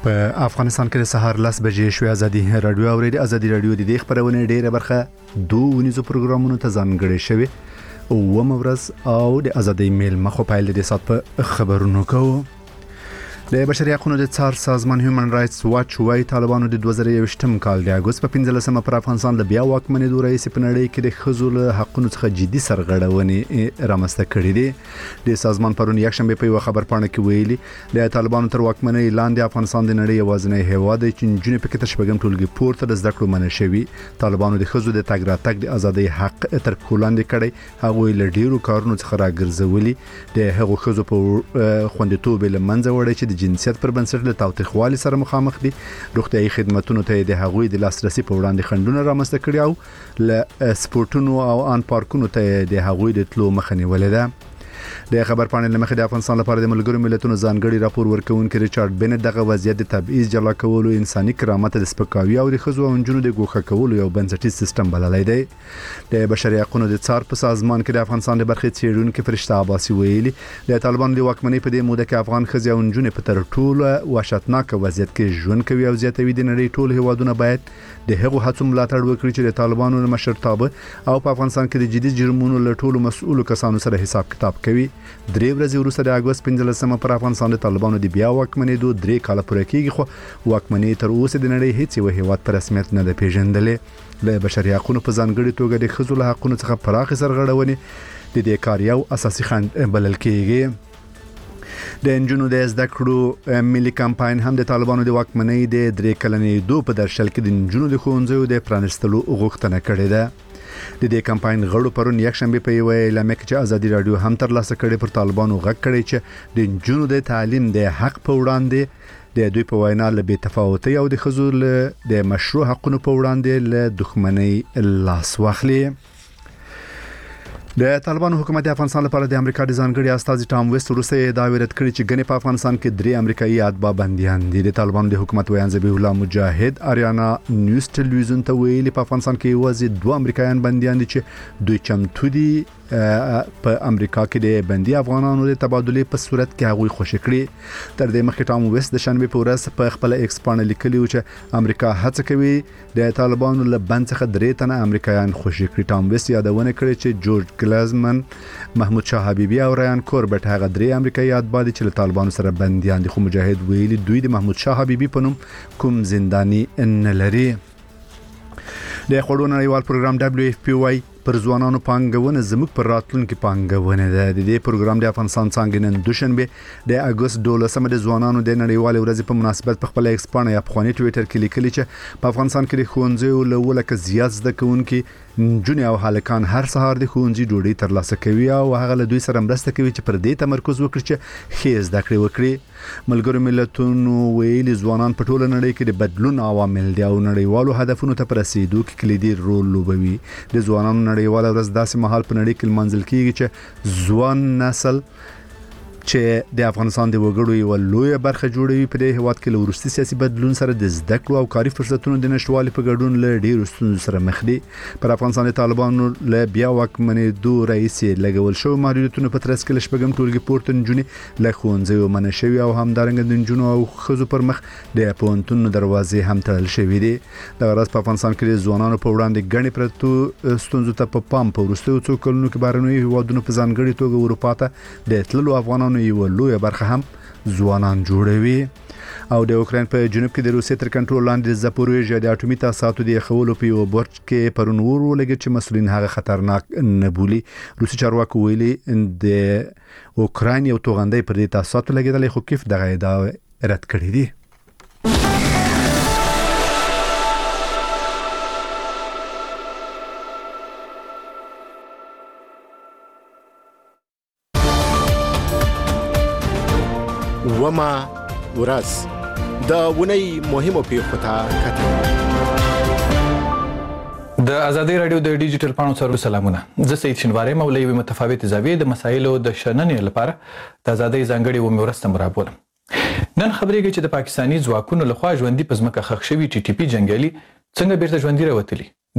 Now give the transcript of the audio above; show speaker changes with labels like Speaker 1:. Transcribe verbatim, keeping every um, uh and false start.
Speaker 1: په افغانستان کې د سهار لس بجې شوې ازادي رادیو اورېدي. ازادي رادیو د دې خبرونه ډېره برخه دوه ونیزو پروګرامونو ته ځانګړې شوې او ومورز او د ازادي میل مخه پایل د سات په خبرونو کوو. د بشري حقوقو د څار سازمان هیومن رائټس واچ وايي طالبانو د دوه زره یوویشتم کال د اگست په پنځلسمه پر افغانستان د بیا واکمنۍ دوه رئیس په نړۍ کې د ښځو له حقوقو څخه جدي سرغړونې رامنځته کړې دي. د سازمان پرون یکشنبه په یو خبر پاڼه کې ویلي د طالبانو تر واکمنۍ لاندې افغانستان د نړۍ یوازینی هیواد دی چې نجونې پکې تر شپږم ټولګي پورته د زده کړو منع شوي. طالبانو د ښځو د تګ راتګ د ازادۍ حق تر پښو لاندې کړی. هغوی له ډیرو کارونو څخه راګرځولي. د هغو ښځو په خوندیتوب له منځه وړي چې د جنسیت پر بنسټ له تاوتریخوالي سره مخامخ دي. روغتیايي خدماتونو ته د هغوی د لاسرسي په وړاندې خنډونه رامنځته کړي او له سپورټونو او ان پارکونو ته د هغوی د تلو مخه نیولې ده. د خبر پاڼې لمخې د افغانستان لپاره د ملګرو ملتونو ځانګړي راپور ورکوونکي ریچارډ بنت دغه وضعیت د تبعیض جلا کولو، انساني کرامت د سپکاوي او د ښځو او نجونو د ګوښه کولو یو بنسټیز سیستم بللی دی. د بشري حقوقو د څار په سازمان کې د افغانستان د برخې څېړونکي فرشته عباسي ویلي د طالبانو د واکمنۍ په دې موده کې افغان ښځې او نجونې په تر ټولو وحشتناک وضعیت کې ژوند کوي او زیاتوي د نړۍ ټول هیوادونه باید د هغو هڅو ملاتړ وکړي چې د طالبانو د مشرتابه او په افغانستان کې د جدي جرمونو له ټولو مسؤلو کسانو سره حساب کتاب کوي. درې ورځې وروسته د اگست پنځلسمه پر افغانستان د طالبانو د بیا واکمنۍ دوه درې کاله پوره کېږي، خو واکمنۍ تر اوسه د نړۍ هیڅ یو هیواد په رسمیت نه ده پیژندلې. له بشري حقوقو په ځانګړي توګه د ښځو له حقوقو څخه پراخې سرغړونې د دې کار یو اساسي خنډ بلل کېږي. د نجونو د زده کړو ملي کمپاین هم د طالبانو د واکمنۍ د درې کلنې دوه په درشل کې د نجونو د ښوونځیو د پرانستلو غوښتنه کړې ده. د دې کمپاین غړو پرون یکشنبه په یو اعلامیه کې چې ازادي رادیو هم ترلاسه کړې پر طالبانو غږ کړی چې د نجونو د تعلیم د حق په وړاندې د دوی په وینا له بې تفاوتۍ او د ښځو له د مشروع حقونو په وړاندې له دښمنۍ لاس واخلي. د طالبانو حکومت د افغانستان لپاره د امریکا د ځانګړي استازي ټام ویست وروسته ادعا ورد کړې چې ګنې په افغانستان کې درې امریکایي اتباع بنديان دي. د طالبانو د حکومت ویان ذبیح الله مجاهد اریانا نیوز ټلویزیون ته ویلي په افغانستان کې یوازې دوه امریکایان بنديان دي چې دوی چمتو دي په امریکا کې د بندي افغانانو د تبادلې په صورت کې هغوی خوشی کړي. تر دې مخکې ټام ویست د شنبه په ورځ په خپل ایکس باندې لیکلی و چې امریکا هڅه کوي د طالبانو له بند څخه درې تنه امریکایان خوشی کړي. ټام ویست یادونه کړې چې جورج گلازمن، محمود شاه حبیبی او ریان کوربټ هغه درې امریکایي اتباع دي چې له طالبانو سره بنديان دي، خو مجاهد ویلي دوی د محمود شاه حبیبی په نوم کوم زنداني نه لري. د خوړو نړیوال پروګرام دبليو اف پی وايي پر ځوانانو پانګونه زموږ پر راتلونکي پانګونه ده. د دې پروګرام د افغانستان څنګه نن دوشنبه د اگست دولسمه د ځوانانو د نړیوال ورځې په مناسبت په خپل ایکس باندې یا په ټوئیټر کې لیکلي چې په افغانستان کې د ښوونځیو له ولکه زیات زده کوونکي نجونې او هلکان هر سهار د ښوونځي ډوډۍ ترلاسه کوي او هغه له دوی سره مرسته کوي چې پر دې تمرکز وکړي چې ښې زده کړې وکړي. ملګرو ملتونو ویلي ځوانان په ټوله نړۍ کې د بدلون عوامل دي او نړیوالو هدفونو ته په رسیدو کې کلیدي رول لوبوي. د ځوانانو نړیواله ورځ داسې مهال په نړۍ کې لمانځل کېږي چې ځوان نسل چې د افغانستان د وګړو یو لوی برخه جوړوي په دې هیواد کې له وروستي سیاسي بدلون سره د زده کړو او کاري فرصتونو د نشټوالي په ګډون له ډیرو ستونزو سره مخ دي. پر افغانستان د طالبانو له بیا واکمنۍ دوه رئیس لګول شو محدودیتونو په ترڅ کې له شپږم ټولګي پورته نجونې له ښوونځیو منع شوي او همدارنګه د نجونو او ښځو پر مخ د پوهنتونونو دروازې هم تړل شوي دي. دغه راز په افغانستان کې د ځوانانو په وړاندې ګڼې پرتو ستونزو ته په پام په وروستیو څو کلونو کې بهرنیو هیوادونو په ځانګړي توګه اروپا ته د تللو افغانانو یو لوی برخه هم ځوانان جوړوي. او د اوکراین په جنوب کې د روسیې تر کنټرول لاندې د زاپوروژیا د اټومي تاسیساتو د خولو په یو برج کې پرون ور ولګي چې مسؤلین هغه خطرناک نه بولي. روسي چارواکو ویلي د اوکراین یو توغندۍ پر دې تاسیساتو لګیدل، خو کیف دغه ادعا رد کړې دي.
Speaker 2: وما ورځ د ونی مهمو پیښو ته کتل.
Speaker 3: د ازادي رادیو د ډیجیټل پاڼو سره سلامونه. زه سید شنواری مولوی و متفاوت زاویې د مسایلو د شننې لپاره د ازادي ځانګړي و مرسته مرابولم. نن خبرېږي چې د پاکستاني ځواکونو لخوا ژوندۍ په ځمکه خښ شوي ټي ټي پی جنگیالي څنګه بیرته ژوندۍ راوتلي